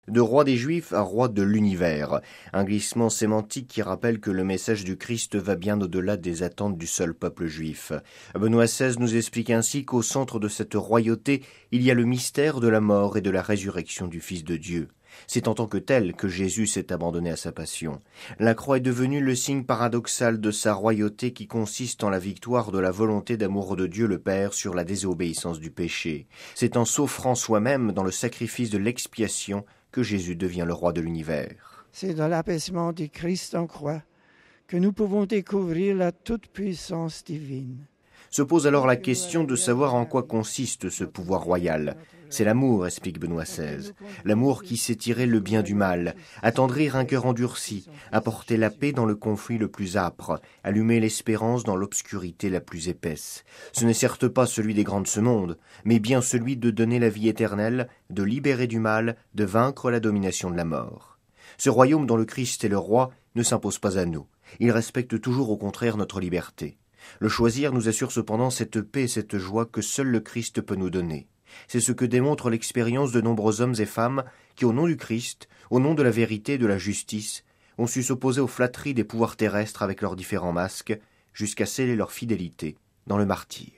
De roi des Juifs à roi de l'univers, un glissement sémantique qui rappelle que le message du Christ va bien au-delà des attentes du seul peuple juif. Benoît XVI nous explique ainsi qu'au centre de cette royauté, il y a le mystère de la mort et de la résurrection du Fils de Dieu. C'est en tant que tel que Jésus s'est abandonné à sa passion. La croix est devenue le signe paradoxal de sa royauté qui consiste en la victoire de la volonté d'amour de Dieu le Père sur la désobéissance du péché. C'est en s'offrant soi-même dans le sacrifice de l'expiation que Jésus devient le roi de l'univers. C'est dans l'apaisement du Christ en croix que nous pouvons découvrir la toute-puissance divine. Se pose alors la question de savoir en quoi consiste ce pouvoir royal. C'est l'amour, explique Benoît XVI. L'amour qui sait tirer le bien du mal, attendrir un cœur endurci, apporter la paix dans le conflit le plus âpre, allumer l'espérance dans l'obscurité la plus épaisse. Ce n'est certes pas celui des grands de ce monde, mais bien celui de donner la vie éternelle, de libérer du mal, de vaincre la domination de la mort. Ce royaume dont le Christ est le roi ne s'impose pas à nous. Il respecte toujours au contraire notre liberté. Le choisir nous assure cependant cette paix et cette joie que seul le Christ peut nous donner. C'est ce que démontre l'expérience de nombreux hommes et femmes qui, au nom du Christ, au nom de la vérité et de la justice, ont su s'opposer aux flatteries des pouvoirs terrestres avec leurs différents masques, jusqu'à sceller leur fidélité dans le martyre.